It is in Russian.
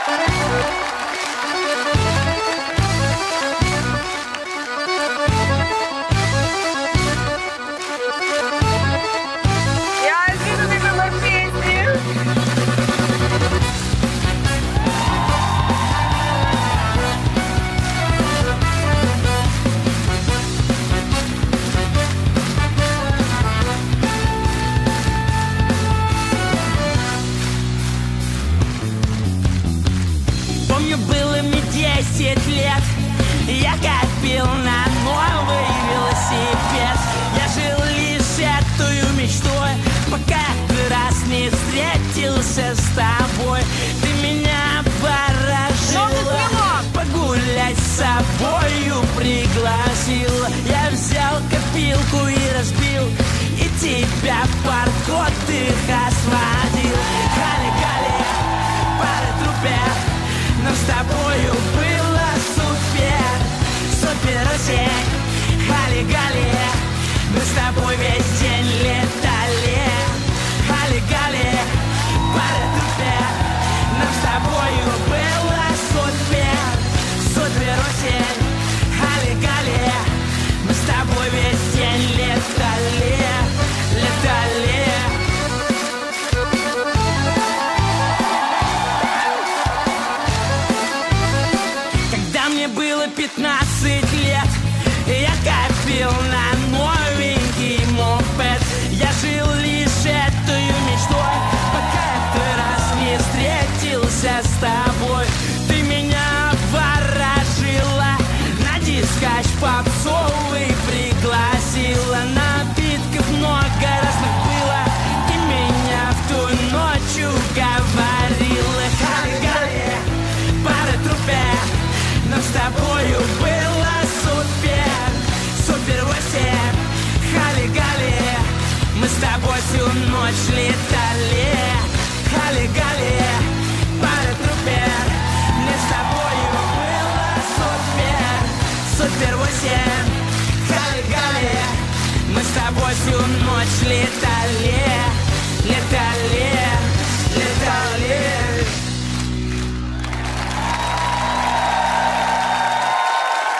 Помню, было мне 10 лет, я копил на новый велосипед. Я жил лишь эту мечтой, пока как раз не встретился с тобой. Ты меня поражила, погулять с собою пригласила. Я взял копилку и разбил, и тебя в парк отдыха сводил. Хали-гали, пара трупер, но с тобою было супер, супер осень. Хали-гали, мы с тобой весь день летали. Хали-гали, пара трупер, но с тобою было супер, супер осень. Хали-гали, мы с тобой весь день летали, летали. Мне было 15 лет, я копил на новенький мопед. Я жил лишь этой мечтой, пока как-то раз не встретился с тобой. Ты меня поражила, на дискач попсовый пригласила. Напитков много разных было, и меня в ту ночь уговорила. Хали-гали, пара трупер, но с тобою было супер, супер 8. Хали-гали, мы с тобой всю ночь летали. Хали-гали, пара трупер, мне с тобою было супер, супер 8. Хали-гали, мы с тобой всю ночь летали.